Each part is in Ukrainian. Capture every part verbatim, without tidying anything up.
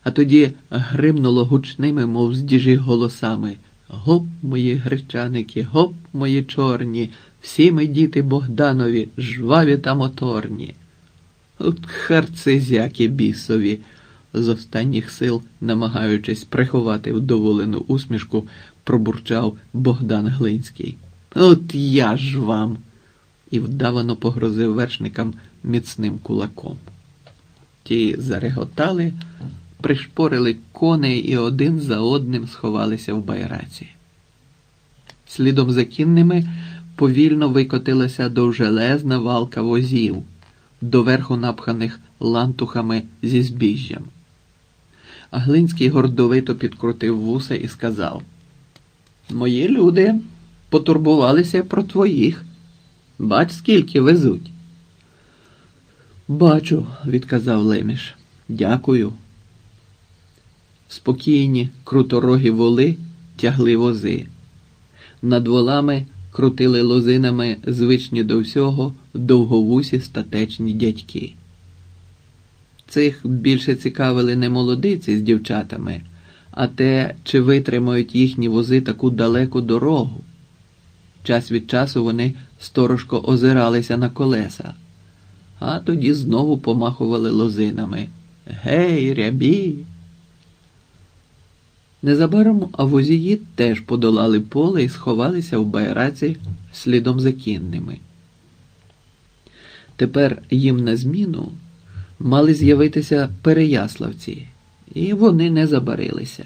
А тоді гримнуло гучними, мов з діжі голосами: «Гоп, мої гречаники, гоп, мої чорні, всі ми діти Богданові, жваві та моторні». От харцизяки бісові, з останніх сил, намагаючись приховати вдоволену усмішку, пробурчав Богдан Глинський. «От я ж вам!» І вдавано погрозив вершникам міцним кулаком. Ті зареготали, пришпорили коней і один за одним сховалися в байраці. Слідом за кінними повільно викотилася довжелезна валка возів, доверху напханих лантухами зі збіжжям. А Глинський гордовито підкрутив вуса і сказав: «Мої люди потурбувалися про твоїх. Бач, скільки везуть». «Бачу», – відказав Леміш. «Дякую». Спокійні, круторогі воли тягли вози. Над волами крутили лозинами звичні до всього довговусі статечні дядьки. Цих більше цікавили не молодиці з дівчатами, а те, чи витримають їхні вози таку далеку дорогу. Час від часу вони сторожко озиралися на колеса, а тоді знову помахували лозинами. «Гей, рябі!» Незабаром возії теж подолали поле і сховалися в байраці слідом за кінними. Тепер їм на зміну мали з'явитися переяславці, і вони не забарилися.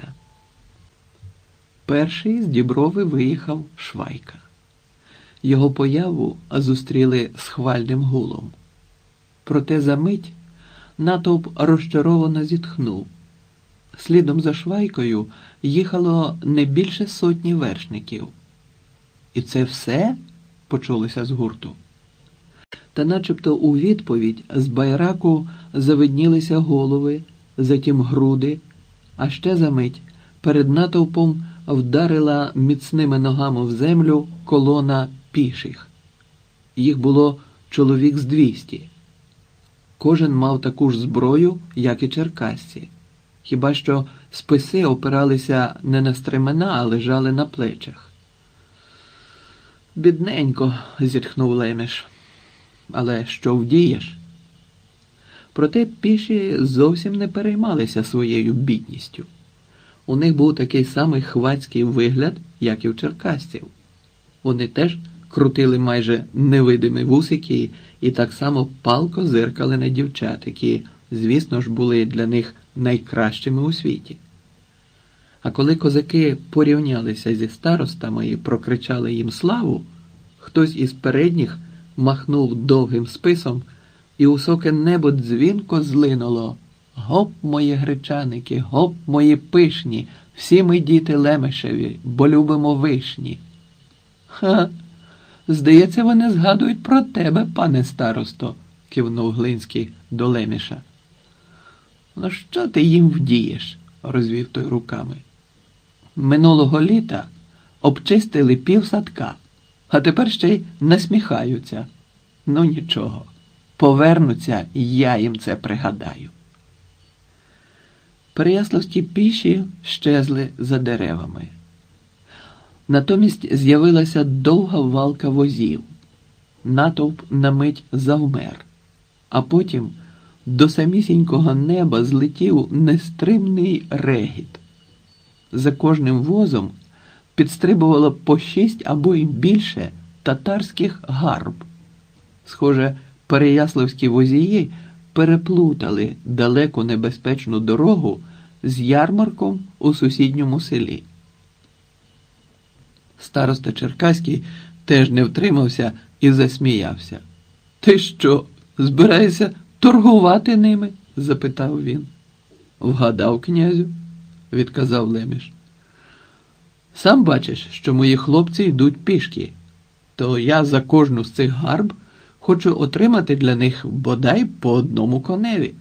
Перший з Діброви виїхав Швайка. Його появу зустріли схвальним гулом. Проте за мить натовп розчаровано зітхнув. Слідом за Швайкою їхало не більше сотні вершників. «І це все?» – почулося з гурту. Та начебто у відповідь з байраку завиднілися голови, затім груди, а ще за мить перед натовпом вдарила міцними ногами в землю колона піших. Їх було чоловік з двісті. Кожен мав таку ж зброю, як і черкасці. Хіба що списи опиралися не на стремена, а лежали на плечах. «Бідненько», – зітхнув Леміш. «Але що вдієш?» Проте піші зовсім не переймалися своєю бідністю. У них був такий самий хвацький вигляд, як і в черкасців. Вони теж крутили майже невидимі вусики і так само палко зиркали на дівчат, які, звісно ж, були для них найкращими у світі. А коли козаки порівнялися зі старостами і прокричали їм славу, хтось із передніх махнув довгим списом, і високе небо дзвінко злинуло: «Гоп, мої гречаники, гоп, мої пишні, всі ми діти Лемешеві, бо любимо вишні». «Ха! Здається, вони згадують про тебе, пане старосто», – кивнув Глинський до Леміша. «Ну що ти їм вдієш?» – розвів той руками. «Минулого літа обчистили пів садка, а тепер ще й насміхаються. Ну нічого, повернуться, я їм це пригадаю». Переяславські піші щезли за деревами. Натомість з'явилася довга валка возів. Натовп на мить завмер, а потім до самісінького неба злетів нестримний регіт. За кожним возом підстрибувало по шість або й більше татарських гарб. Схоже, переяславські возії переплутали далеку небезпечну дорогу з ярмарком у сусідньому селі. Староста Черкаський теж не втримався і засміявся. «Ти що, збираєшся торгувати ними?» – запитав він. «Вгадав, князю», – відказав Леміш. «Сам бачиш, що мої хлопці йдуть пішки, то я за кожну з цих гарб хочу отримати для них бодай по одному коневі».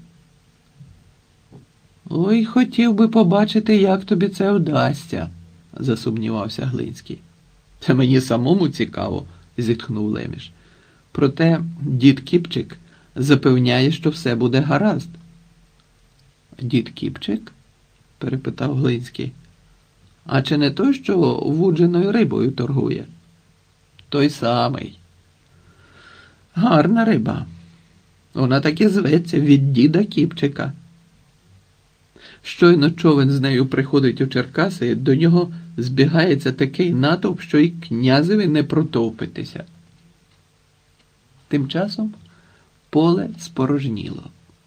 «Ой, хотів би побачити, як тобі це вдасться», – засумнівався Глинський. «Це мені самому цікаво», – зітхнув Леміш. «Проте дід Кіпчик запевняє, що все буде гаразд». «Дід Кіпчик?» перепитав Глинський. А чи не той, що вудженою рибою торгує? Той самий. Гарна риба. Вона так і зветься від діда Кіпчика. Щойно човен з нею приходить у Черкаси, до нього збігається такий натовп, що й князеві не протовпитися. Тим часом поле спорожніло.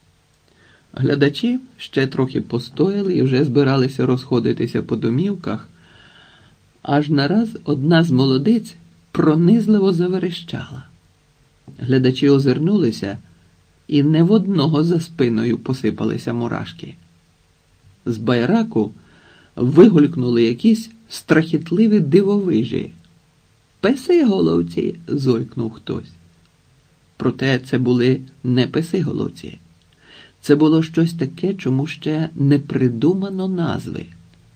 Глядачі ще трохи постояли і вже збиралися розходитися по домівках, аж нараз одна з молодиць пронизливо заверещала. Глядачі озирнулися, і не в одного за спиною посипалися мурашки. З байраку вигулькнули якісь страхітливі дивовижі. «Песиголовці!» – зойкнув хтось. Проте це були не песиголовці. Це було щось таке, чому ще не придумано назви.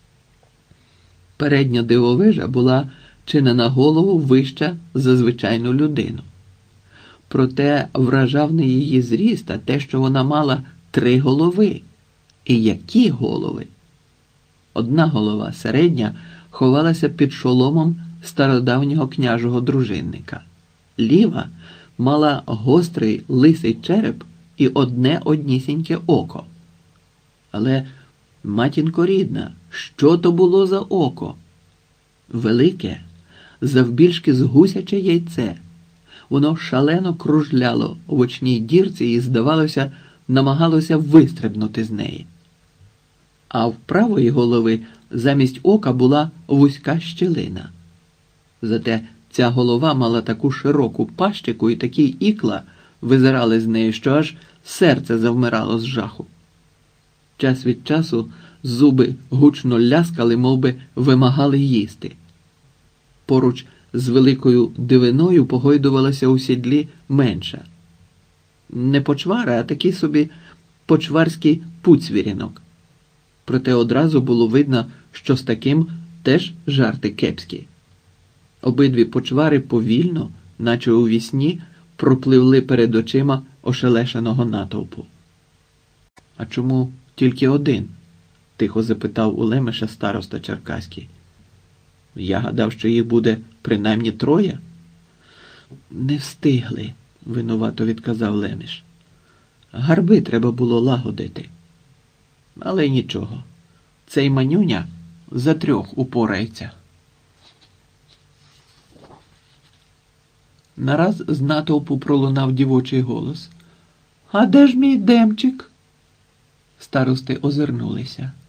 Передня дивовижа була чи не на голову вища за звичайну людину. Проте вражав не її зріст, а те, що вона мала три голови. І які голови? Одна голова, середня, ховалася під шоломом стародавнього княжого дружинника. Ліва мала гострий лисий череп і одне однісіньке око. Але, матінко рідна, що то було за око? Велике, завбільшки з гусяче яйце. Воно шалено кружляло в очній дірці і, здавалося, намагалося вистрибнути з неї. А в правої голови замість ока була вузька щілина. Зате ця голова мала таку широку пащику і такі ікла визирали з неї, що аж серце завмирало з жаху. Час від часу зуби гучно ляскали, мовби вимагали їсти. Поруч з великою дивиною погойдувалася у сідлі менша. Не почвара, а такий собі почварський пуцвірінок. Проте одразу було видно, що з таким теж жарти кепські. Обидві почвари повільно, наче у вісні, пропливли перед очима ошелешеного натовпу. «А чому тільки один?» – тихо запитав у Лемеша староста Черкаський. «Я гадав, що їх буде принаймні троє». «Не встигли», – винувато відказав Лемеш. «Гарби треба було лагодити. Але нічого, цей манюня за трьох упорається». Нараз з натовпу пролунав дівочий голос. «А де ж мій Демчик?» Старости озирнулися.